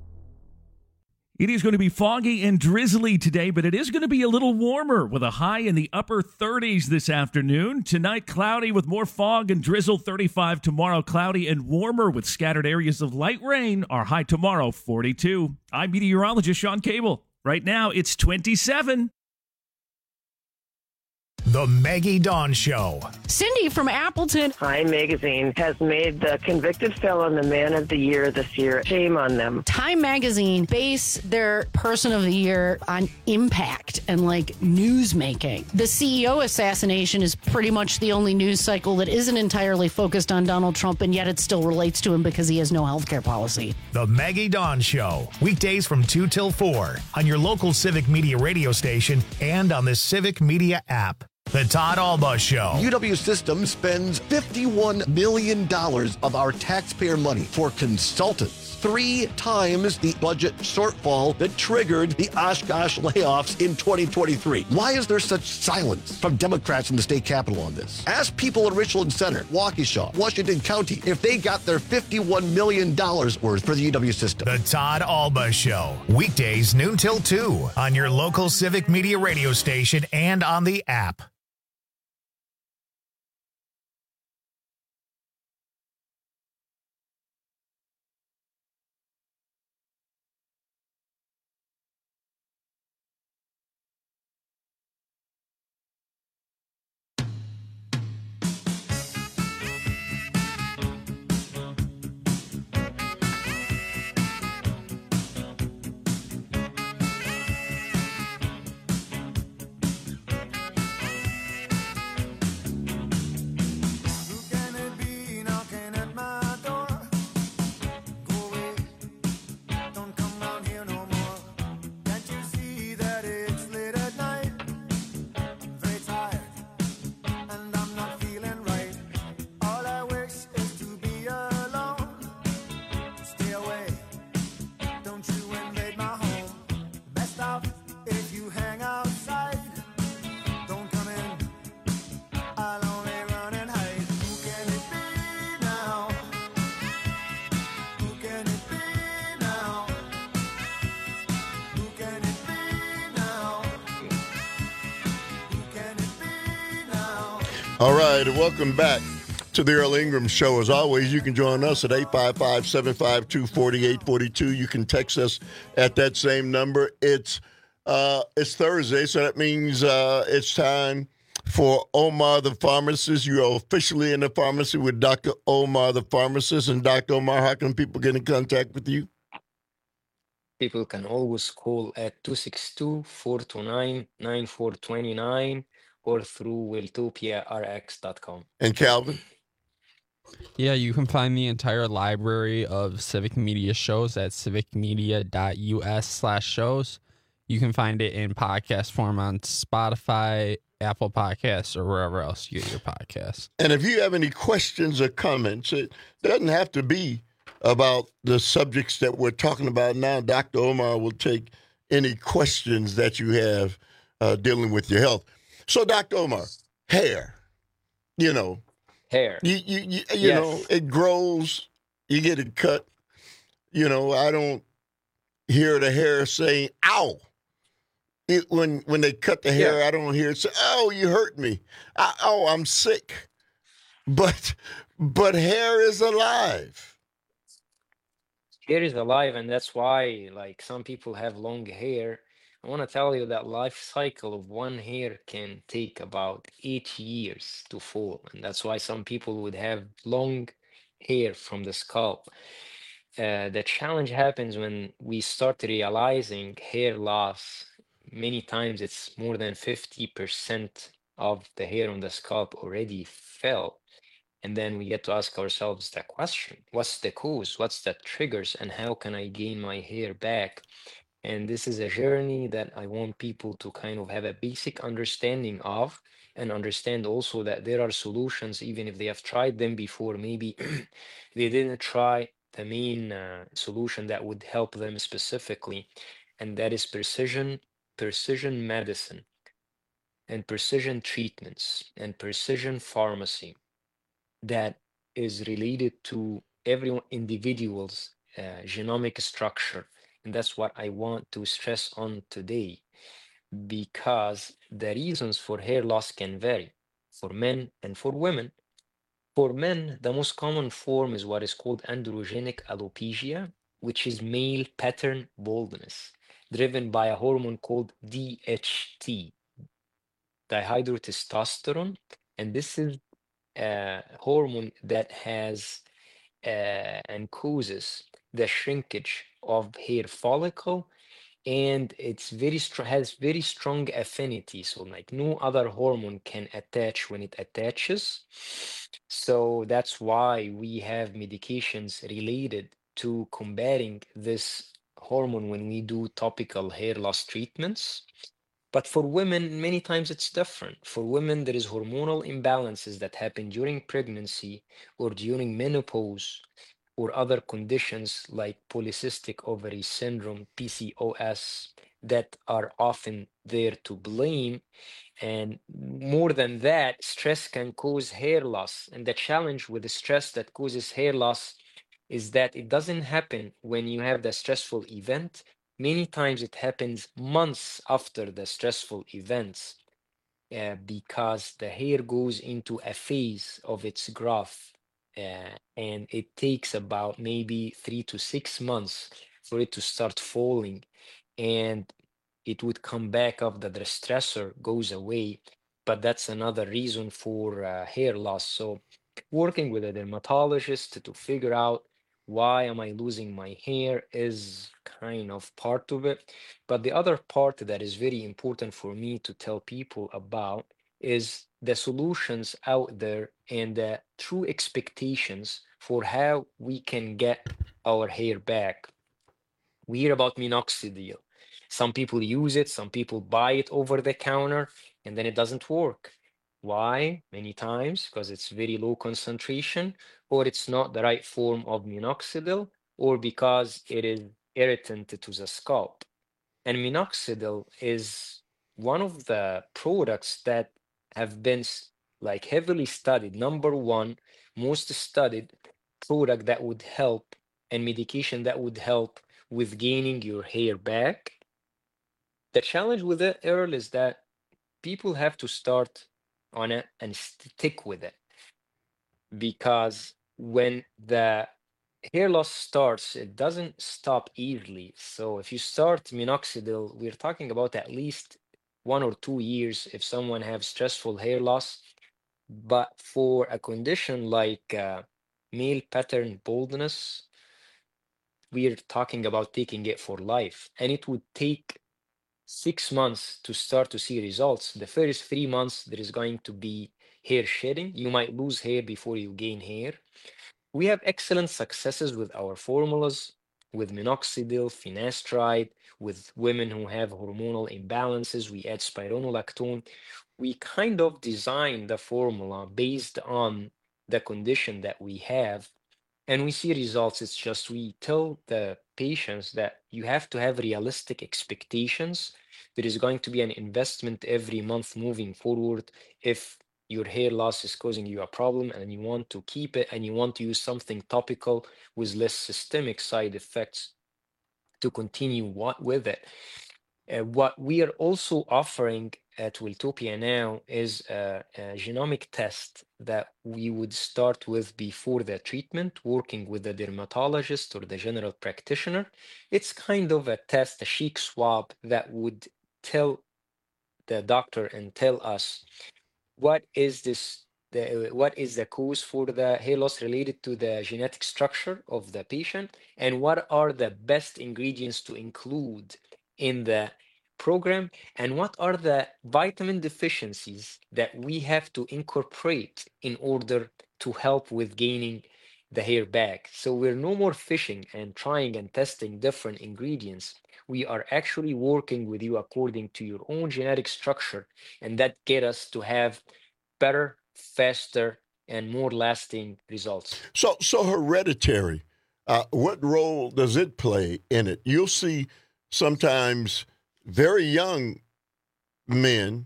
Speaker 9: It is going to be foggy and drizzly today, but it is going to be a little warmer with a high in the upper thirties this afternoon. Tonight, cloudy with more fog and drizzle, thirty-five. Tomorrow, cloudy and warmer with scattered areas of light rain. Our high tomorrow, forty-two. I'm meteorologist Sean Cable. Right now, it's twenty-seven.
Speaker 1: The Maggie Dawn Show.
Speaker 22: Cindy from Appleton.
Speaker 23: Time Magazine has made the convicted felon the man of the year this year. Shame on them.
Speaker 22: Time Magazine base their person of the year on impact and like news making. The C E O assassination is pretty much the only news cycle that isn't entirely focused on Donald Trump, and yet it still relates to him because he has no health care policy.
Speaker 1: The Maggie Dawn Show. Weekdays from two till four on your local Civic Media radio station and on the Civic Media app. The Todd Alba Show.
Speaker 10: U W Systems spends fifty-one million dollars of our taxpayer money for consultants. Three times the budget shortfall that triggered the Oshkosh layoffs in twenty twenty-three. Why is there such silence from Democrats in the state capitol on this? Ask people in Richland Center, Waukesha, Washington County, if they got their fifty-one million dollars worth for the U W system.
Speaker 1: The Todd Alba Show. Weekdays noon till two on your local Civic Media radio station and on the app.
Speaker 14: All right, and welcome back to the Earl Ingram Show. As always, you can join us at eight five five, seven five two, four eight four two. You can text us at that same number. It's uh, it's Thursday, so that means uh, it's time for Omar the Pharmacist. You are officially in the pharmacy with Doctor Omar the Pharmacist. And Doctor Omar, how can people get in contact with you?
Speaker 16: People can always call at two six two, four two nine, nine four two nine or through wiltopia r x dot com.
Speaker 14: And Calvin?
Speaker 15: Yeah, you can find the entire library of Civic Media shows at civicmedia.us slash shows. You can find it in podcast form on Spotify, Apple Podcasts, or wherever else you get your podcasts.
Speaker 14: And if you have any questions or comments, it doesn't have to be about the subjects that we're talking about now. Doctor Omar will take any questions that you have uh, dealing with your health. So, Doctor Omar, hair, you know.
Speaker 16: Hair.
Speaker 14: You, you, you, you
Speaker 16: Yes.
Speaker 14: know, it grows, you get it cut. You know, I don't hear the hair saying, ow. It, when when they cut the hair, I don't hear it say, oh, you hurt me. I, oh, I'm sick. But but hair is alive.
Speaker 16: Hair is alive, and that's why, like, some people have long hair. I want to tell you that life cycle of one hair can take about eight years to fall, and that's why some people would have long hair from the scalp. Uh, the challenge happens when we start realizing hair loss. Many times it's more than fifty percent of the hair on the scalp already fell. And then we get to ask ourselves the question, what's the cause? What's the triggers? And how can I gain my hair back? And this is a journey that I want people to kind of have a basic understanding of, and understand also that there are solutions, even if they have tried them before. Maybe they didn't try the main uh, solution that would help them specifically, and that is precision, precision medicine, and precision treatments, and precision pharmacy that is related to every individual's uh, genomic structure. And that's what I want to stress on today, because the reasons for hair loss can vary for men and for women. For men, the most common form is what is called androgenic alopecia, which is male pattern baldness, driven by a hormone called D H T, dihydrotestosterone. And this is a hormone that has uh, and causes the shrinkage of hair follicle, and it's very str- has very strong affinity, so like no other hormone can attach when it attaches. So that's why we have medications related to combating this hormone when we do topical hair loss treatments. But for women, many times it's different. For women, there is hormonal imbalances that happen during pregnancy or during menopause, or other conditions like polycystic ovary syndrome, P C O S, that are often there to blame. And more than that, stress can cause hair loss. And the challenge with the stress that causes hair loss is that it doesn't happen when you have the stressful event. Many times it happens months after the stressful events, uh, because the hair goes into a phase of its growth. Uh, and it takes about maybe three to six months for it to start falling, and it would come back after the stressor goes away. But that's another reason for uh, hair loss. So working with a dermatologist to figure out why am I losing my hair is kind of part of it. But the other part that is very important for me to tell people about is the solutions out there and the true expectations for how we can get our hair back. We hear about minoxidil. Some people use it, some people buy it over the counter, and then it doesn't work. Why? Many times because it's very low concentration, or it's not the right form of minoxidil, or because it is irritant to the scalp. And minoxidil is one of the products that have been s- like heavily studied, number one most studied product that would help, and medication that would help with gaining your hair back. The challenge with it, Earl, is that people have to start on it and stick with it, because when the hair loss starts, it doesn't stop easily. So if you start minoxidil, we're talking about at least one or two years if someone has stressful hair loss. But for a condition like uh, male pattern baldness, we're talking about taking it for life, and it would take six months to start to see results. The first three months, there is going to be hair shedding. You might lose hair before you gain hair. We have excellent successes with our formulas, with minoxidil, finasteride, with women who have hormonal imbalances. We add spironolactone. We kind of design the formula based on the condition that we have, and we see results. It's just we tell the patients that you have to have realistic expectations. There is going to be an investment every month moving forward if your hair loss is causing you a problem and you want to keep it and you want to use something topical with less systemic side effects to continue what, with it. Uh, what we are also offering at Wiltopia now is a, a genomic test that we would start with before the treatment, working with the dermatologist or the general practitioner. It's kind of a test, a cheek swab that would tell the doctor and tell us what is this, the, what is the cause for the hair loss related to the genetic structure of the patient, and what are the best ingredients to include in the program, and what are the vitamin deficiencies that we have to incorporate in order to help with gaining the hair back. So we're no more fishing and trying and testing different ingredients. We are actually working with you according to your own genetic structure, and that get us to have better, faster, and more lasting results.
Speaker 14: So, so hereditary, uh, what role does it play in it? You'll see sometimes very young men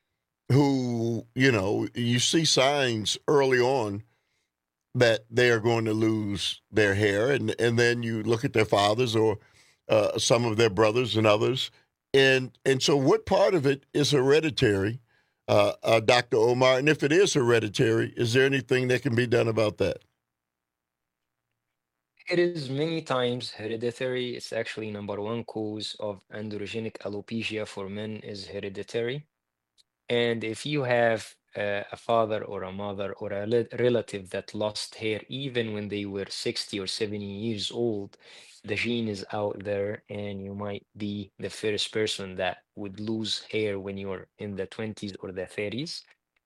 Speaker 14: who, you know, you see signs early on that they are going to lose their hair, and, and then you look at their fathers or uh, some of their brothers and others. And, and so what part of it is hereditary, uh, uh, Doctor Omar? And if it is hereditary, is there anything that can be done about that?
Speaker 16: It is many times hereditary. It's actually number one cause of androgenic alopecia for men is hereditary. And if you have uh, a father or a mother or a le- relative that lost hair even when they were sixty or seventy years old, the gene is out there, and you might be the first person that would lose hair when you're in the twenties or the thirties.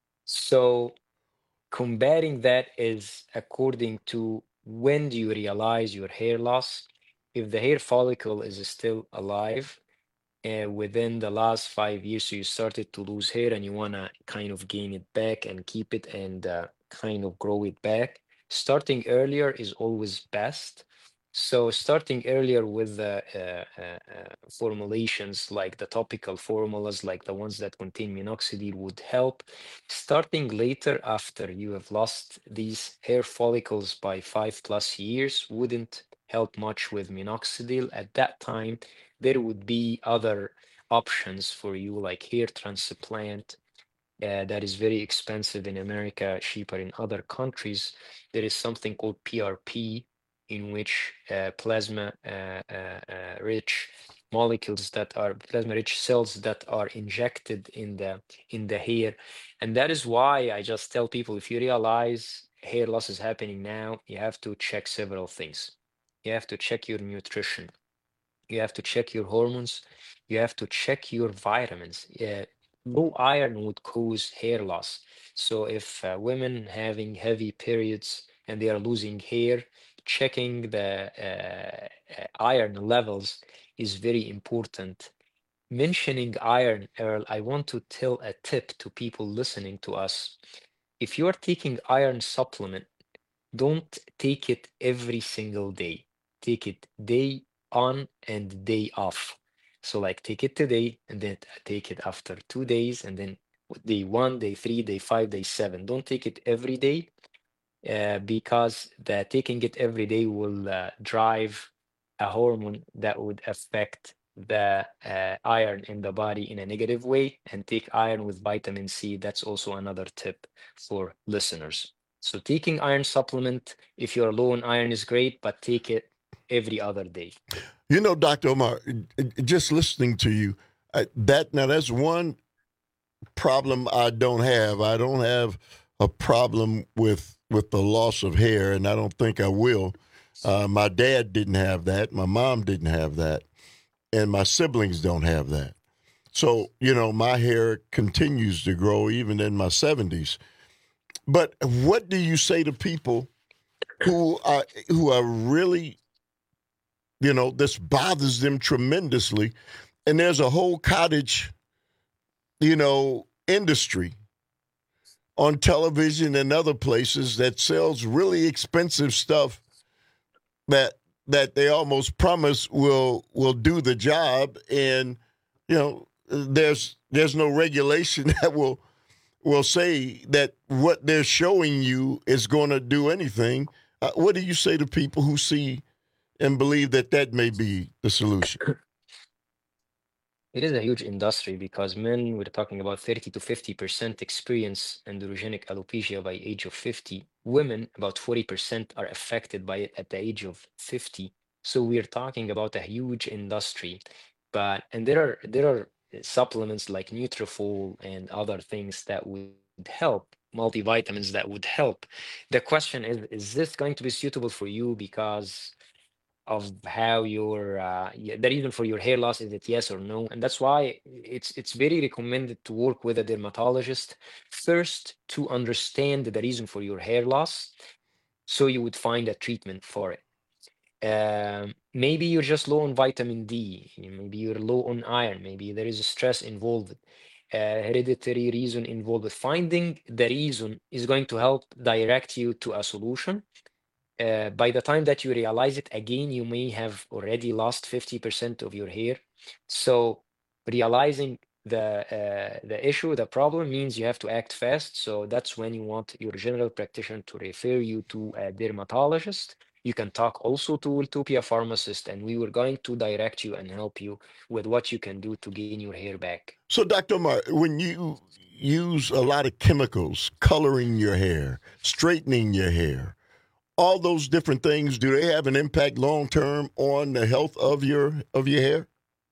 Speaker 16: So combating that is according to when do you realize your hair loss. If the hair follicle is still alive uh, within the last five years, so you started to lose hair and you want to kind of gain it back and keep it and uh, kind of grow it back, starting earlier is always best. So starting earlier with the uh, uh, uh, formulations like the topical formulas, like the ones that contain minoxidil, would help. Starting later after you have lost these hair follicles by five plus years wouldn't help much with minoxidil. At that time, there would be other options for you, like hair transplant. Uh, that is very expensive in America, cheaper in other countries. There is something called P R P, in which uh, plasma uh, uh, uh, rich molecules that are plasma rich cells that are injected in the in the hair. And that is why I just tell people, if you realize hair loss is happening now, you have to check several things. You have to check your nutrition, you have to check your hormones, you have to check your vitamins. Uh, low iron would cause hair loss. So if uh, women having heavy periods and they are losing hair, checking the uh, uh, iron levels is very important. Mentioning iron, Earl, I want to tell a tip to people listening to us. If you are taking iron supplement, don't take it every single day. Take it day on and day off. So like take it today and then take it after two days and then day one, day three, day five, day seven. Don't take it every day. Uh, because the taking it every day will uh, drive a hormone that would affect the uh, iron in the body in a negative way and take iron with vitamin C. That's also another tip for listeners. So taking iron supplement, if you're low on iron, is great, but take it every other day.
Speaker 14: You know, Doctor Omar, just listening to you, I, that now that's one problem I don't have. I don't have a problem with with the loss of hair, and I don't think I will. Uh, my dad didn't have that. My mom didn't have that. And my siblings don't have that. So, you know, my hair continues to grow even in my seventies. But what do you say to people who are, who are really, you know, this bothers them tremendously, and there's a whole cottage, you know, industry on television and other places that sells really expensive stuff that that they almost promise will will do the job, and you know there's there's no regulation that will will say that what they're showing you is going to do anything. Uh, what do you say to people who see and believe that that may be the solution?
Speaker 16: It is a huge industry because men, we're talking about thirty to fifty percent experience androgenic alopecia by age of fifty. Women, about forty percent are affected by it at the age of fifty. So we're talking about a huge industry. But, and there are, there are supplements like Nutrafol and other things that would help, multivitamins that would help. The question is, is this going to be suitable for you because of how your uh, yeah, the reason for your hair loss, is it yes or no? And that's why it's it's very recommended to work with a dermatologist first to understand the reason for your hair loss, so you would find a treatment for it. Um, maybe you're just low on vitamin D, maybe you're low on iron, maybe there is a stress involved, uh, hereditary reason involved. Finding the reason is going to help direct you to a solution. Uh, by the time that you realize it, again, you may have already lost fifty percent of your hair. So realizing the uh, the issue, the problem, means you have to act fast. So that's when you want your general practitioner to refer you to a dermatologist. You can talk also to Wiltopia pharmacist, and we were going to direct you and help you with what you can do to gain your hair back.
Speaker 14: So, Doctor Omar, when you use a lot of chemicals, coloring your hair, straightening your hair, all those different things, do they have an impact long term on the health of your of your hair?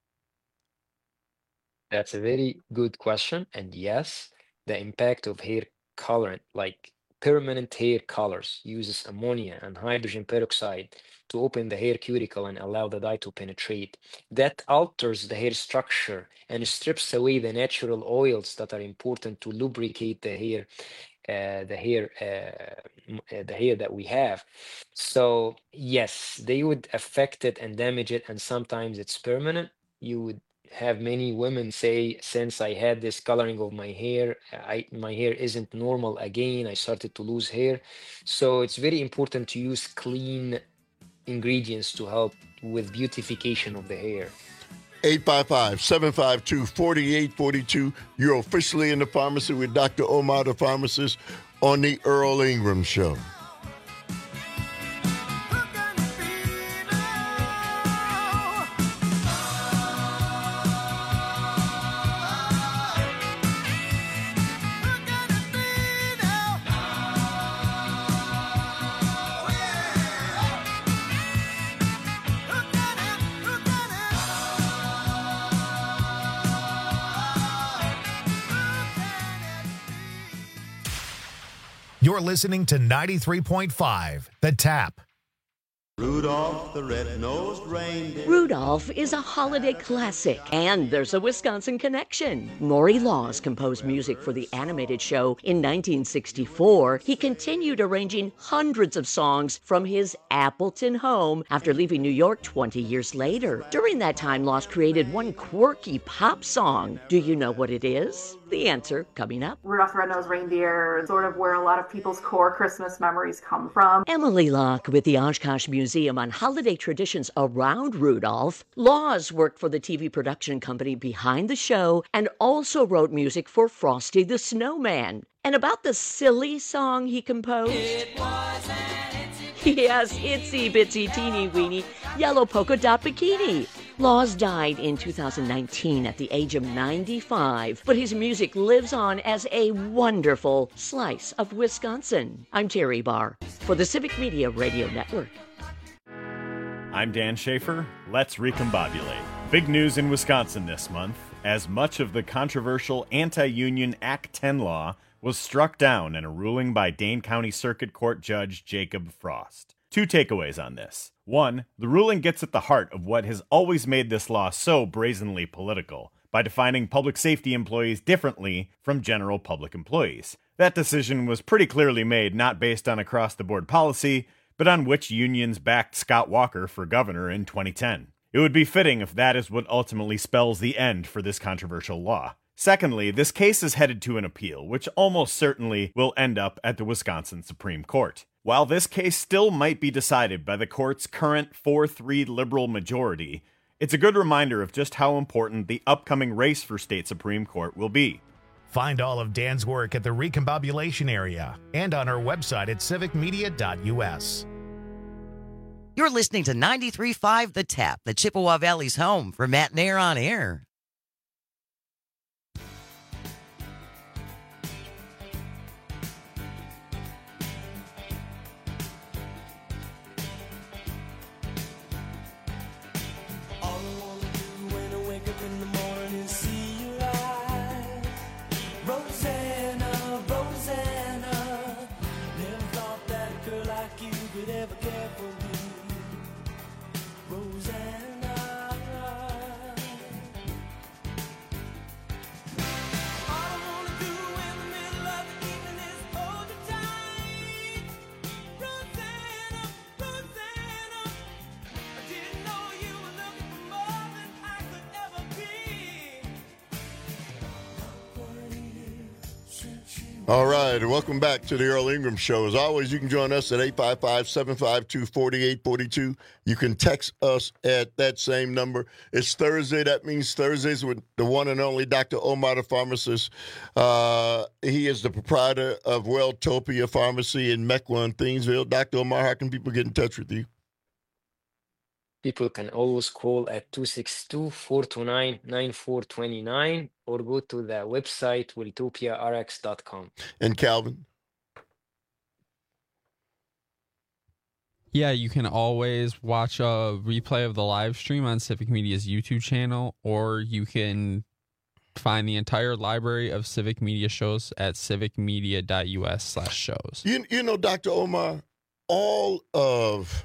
Speaker 16: That's a very good question. And yes, the impact of hair colorant, like permanent hair colors, uses ammonia and hydrogen peroxide to open the hair cuticle and allow the dye to penetrate. That alters the hair structure and strips away the natural oils that are important to lubricate the hair. Uh, the hair, uh, uh, the hair that we have. So yes, they would affect it and damage it, and sometimes it's permanent. You would have many women say, since I had this coloring of my hair, I, my hair isn't normal again. I started to lose hair. So it's very important to use clean ingredients to help with beautification of the hair.
Speaker 14: eight five five, seven five two, four eight four two. You're officially in the pharmacy with Doctor Omar, the pharmacist, on the Earl Ingram Show.
Speaker 1: You're listening to ninety-three point five, The Tap.
Speaker 2: Rudolph the red-nosed reindeer.
Speaker 5: Rudolph is a holiday classic, and there's a Wisconsin connection. Maury Laws composed music for the animated show in nineteen sixty-four. He continued arranging hundreds of songs from his Appleton home after leaving New York twenty years later. During that time, Laws created one quirky pop song. Do you know what it is? The answer coming up.
Speaker 8: Rudolph the Red-Nosed Reindeer, sort of where a lot of people's core Christmas memories come from.
Speaker 5: Emily Locke with the Oshkosh Museum on holiday traditions around Rudolph. Laws worked for the T V production company behind the show and also wrote music for Frosty the Snowman. And about the silly song he composed? It was an itsy Yes, itsy bitsy teeny weeny yellow polka dot bikini. Laws died in two thousand nineteen at the age of ninety-five, but his music lives on as a wonderful slice of Wisconsin. I'm Terry Barr for the Civic Media Radio Network.
Speaker 7: I'm Dan Schaefer. Let's recombobulate. Big news in Wisconsin this month, as much of the controversial anti-union Act ten law was struck down in a ruling by Dane County Circuit Court Judge Jacob Frost. Two takeaways on this. One, the ruling gets at the heart of what has always made this law so brazenly political, by defining public safety employees differently from general public employees. That decision was pretty clearly made not based on across-the-board policy, but on which unions backed Scott Walker for governor in twenty ten. It would be fitting if that is what ultimately spells the end for this controversial law. Secondly, this case is headed to an appeal, which almost certainly will end up at the Wisconsin Supreme Court. While this case still might be decided by the court's current four three liberal majority, it's a good reminder of just how important the upcoming race for state Supreme Court will be.
Speaker 1: Find all of Dan's work at the Recombobulation area and on our website at civic media dot u s.
Speaker 11: You're listening to ninety-three point five The Tap, the Chippewa Valley's home for Matt Nair on Air.
Speaker 14: All right, welcome back to the Earl Ingram Show. As always, you can join us at eight five five, seven five two, four eight four two. You can text us at that same number. It's Thursday. That means Thursdays with the one and only Doctor Omar, the pharmacist. Uh, he is the proprietor of Welltopia Pharmacy in Mequon and Thiensville. Doctor Omar, how can people get in touch with you?
Speaker 16: People can always call at two six two, four two nine, nine four two nine or go to the website welltopia r x dot com.
Speaker 14: And Calvin?
Speaker 15: Yeah, you can always watch a replay of the live stream on Civic Media's YouTube channel, or you can find the entire library of Civic Media shows at civic media dot u s slash shows.
Speaker 14: You, you know, Doctor Omar, all of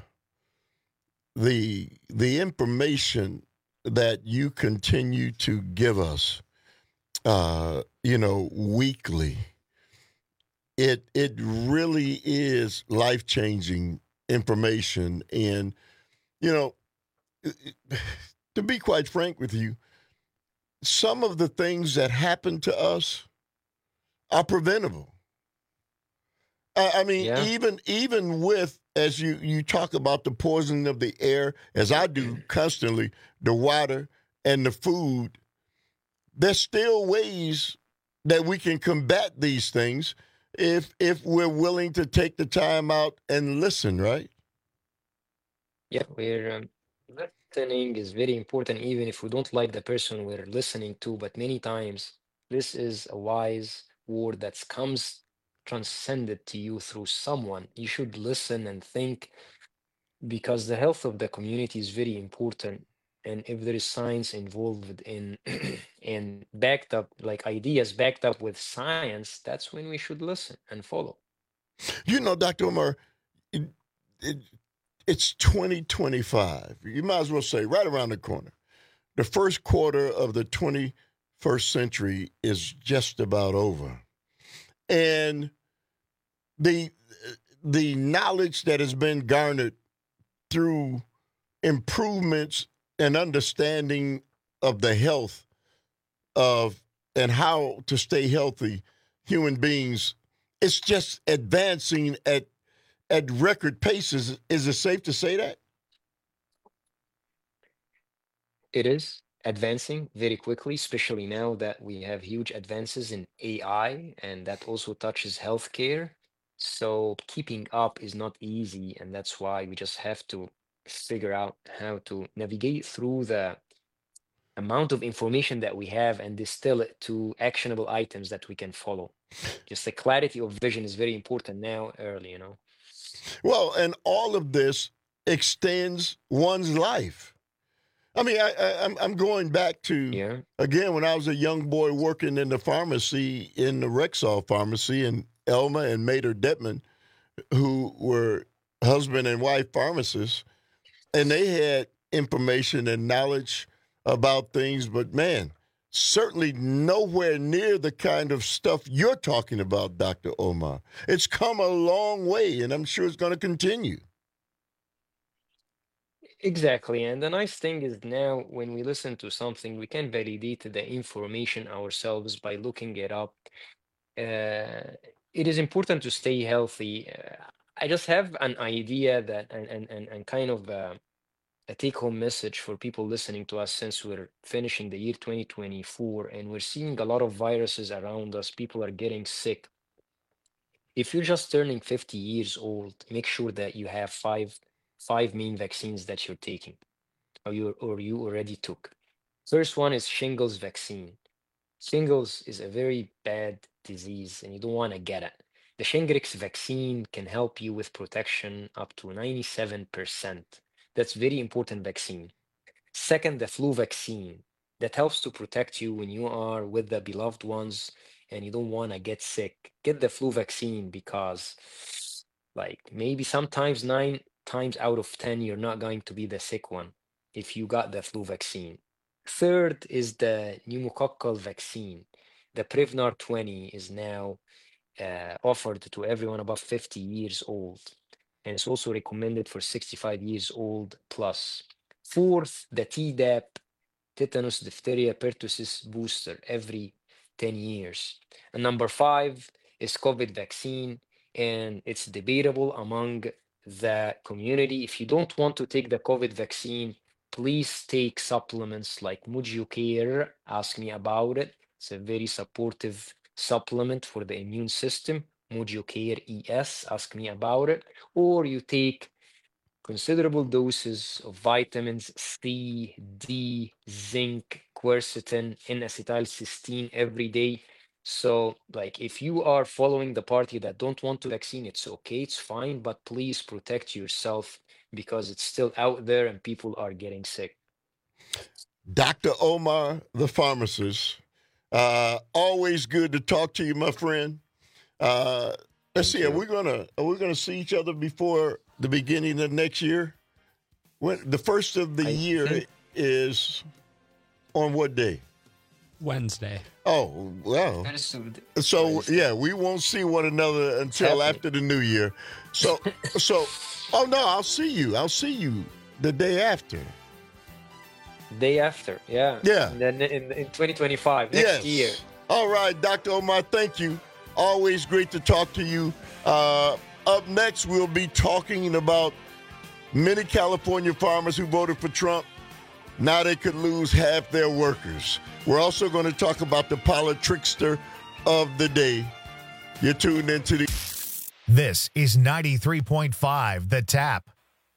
Speaker 14: the the information that you continue to give us, uh, you know, weekly, it it really is life-changing information. And, you know, to be quite frank with you, some of the things that happen to us are preventable. I, I mean,
Speaker 16: Yeah.
Speaker 14: even even with, as you, you talk about the poisoning of the air, as I do constantly, the water and the food, there's still ways that we can combat these things if if we're willing to take the time out and listen, right?
Speaker 16: Yeah, we're um, listening is very important, even if we don't like the person we're listening to. But many times, this is a wise word that comes transcended to you through someone. You should listen and think, because the health of the community is very important. And if there is science involved in and backed up, like ideas backed up with science, that's when we should listen and follow.
Speaker 14: You know, Doctor Omar, it, it, it's twenty twenty-five. You might as well say right around the corner. The first quarter of the twenty-first century is just about over. And the the knowledge that has been garnered through improvements and understanding of the health of and how to stay healthy human beings, it's just advancing at at record paces. Is it safe to say that?
Speaker 16: It is advancing very quickly, especially now that we have huge advances in A I, and that also touches healthcare. So keeping up is not easy, and that's why we just have to figure out how to navigate through the amount of information that we have and distill it to actionable items that we can follow. Just the clarity of vision is very important now, early, you know.
Speaker 14: Well, and all of this extends one's life. I mean, I, I, I'm I'm going back to,
Speaker 16: yeah.
Speaker 14: again, when I was a young boy working in the pharmacy, in the Rexall pharmacy, and Elma and Mater Detman, who were husband and wife pharmacists, and they had information and knowledge about things, but man, certainly nowhere near the kind of stuff you're talking about, Doctor Omar. It's come a long way, and I'm sure it's going to continue.
Speaker 16: Exactly. And the nice thing is now when we listen to something, we can validate the information ourselves by looking it up. Uh, it is important to stay healthy. Uh, I just have an idea that, and, and, and, and kind of uh, a take-home message for people listening to us, since we're finishing the year twenty twenty-four and we're seeing a lot of viruses around us. People are getting sick. If you're just turning fifty years old, make sure that you have five five main vaccines that you're taking, or you or you already took. First one is shingles vaccine. Shingles is a very bad disease, and you don't want to get it. The Shingrix vaccine can help you with protection up to ninety-seven percent. That's very important vaccine. Second, the flu vaccine. That helps to protect you when you are with the beloved ones and you don't want to get sick. Get the flu vaccine because, like, maybe sometimes nine times out of ten, you're not going to be the sick one if you got the flu vaccine. Third is the pneumococcal vaccine. The Prevnar twenty is now uh, offered to everyone above fifty years old. And it's also recommended for sixty-five years old plus. Fourth, the Tdap, tetanus, diphtheria, pertussis booster every ten years. And number five is COVID vaccine, and it's debatable among the community. If you don't want to take the COVID vaccine, please take supplements like MojoCare. Ask me about it. It's a very supportive supplement for the immune system. MojoCare E S, ask me about it. Or you take considerable doses of vitamins C, D, zinc, quercetin, N-acetylcysteine every day. So, like, if you are following the party that don't want to vaccine, it's okay, it's fine, but please protect yourself because it's still out there and people are getting sick.
Speaker 14: Doctor Omar, the pharmacist, uh, always good to talk to you, my friend. Uh, let's see, are we gonna are we gonna see each other before the beginning of next year? When the first of the
Speaker 15: I
Speaker 14: year
Speaker 15: think-
Speaker 14: is on what day?
Speaker 15: Wednesday.
Speaker 14: Oh, well.
Speaker 16: Very soon.
Speaker 14: So yeah, we won't see one another until
Speaker 16: Happy.
Speaker 14: after the new year. So so oh no, I'll see you. I'll see you the day after.
Speaker 16: Day after, yeah.
Speaker 14: Yeah.
Speaker 16: And then in, in twenty twenty-five, next
Speaker 14: Yes.
Speaker 16: year.
Speaker 14: All right, Doctor Omar, thank you. Always great to talk to you. Uh, up next, we'll be talking about many California farmers who voted for Trump. Now they could lose half their workers. We're also going to talk about the politrickster of the day. You're tuned into the...
Speaker 1: This is ninety-three point five The Tap.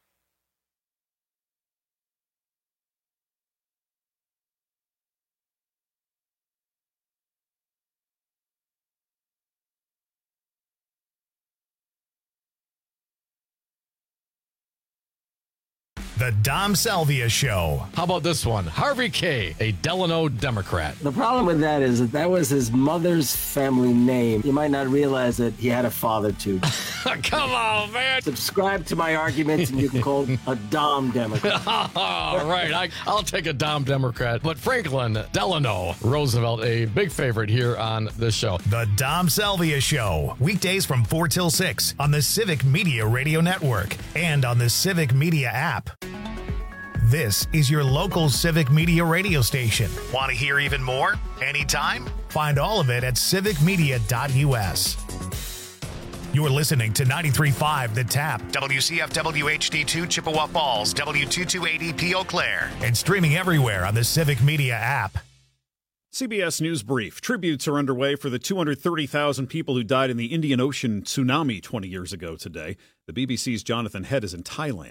Speaker 1: The Dom Salvia Show.
Speaker 12: How about this one? Harvey K., a Delano Democrat.
Speaker 17: The problem with that is that that was his mother's family name. You might not realize that he had a father too.
Speaker 12: Come on, man.
Speaker 17: Subscribe to my arguments and you can call a Dom Democrat.
Speaker 12: All right, I, I'll take a Dom Democrat. But Franklin Delano Roosevelt, a big favorite here on this show.
Speaker 1: The Dom Salvia Show. Weekdays from four till six on the Civic Media Radio Network and on the Civic Media app. This is your local Civic Media radio station. Want to hear even more? Anytime? Find all of it at civic media dot u s. You're listening to ninety-three point five The Tap, W C F W H D two Chippewa Falls, W two two eight E P Eau Claire, and streaming everywhere on the Civic Media app.
Speaker 18: C B S News Brief. Tributes are underway for the two hundred thirty thousand people who died in the Indian Ocean tsunami twenty years ago today. The B B C's Jonathan Head is in Thailand.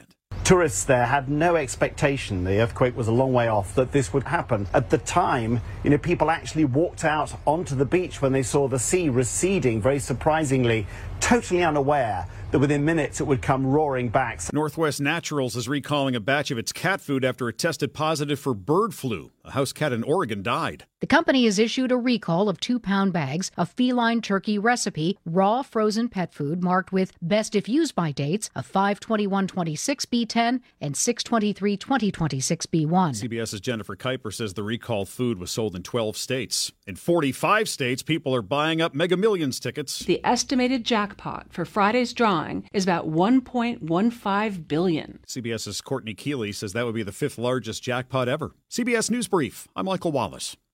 Speaker 19: Tourists there had no expectation, the earthquake was a long way off, that this would happen. At the time, you know, people actually walked out onto the beach when they saw the sea receding, very surprisingly, totally unaware that within minutes it would come roaring back.
Speaker 18: Northwest Naturals is recalling a batch of its cat food after it tested positive for bird flu. A house cat in Oregon died.
Speaker 20: The company has issued a recall of two-pound bags of feline turkey recipe, raw frozen pet food marked with best if used by dates of five twenty-one twenty-six B ten and six twenty-three twenty twenty-six B one.
Speaker 18: CBS's Jennifer Kuiper says the recalled food was sold in twelve states. In forty-five states, people are buying up Mega Millions tickets.
Speaker 21: The estimated jackpot for Friday's drawing is about one point one five billion dollars.
Speaker 18: CBS's Courtney Keeley says that would be the fifth largest jackpot ever. C B S News Brief. I'm Michael Wallace.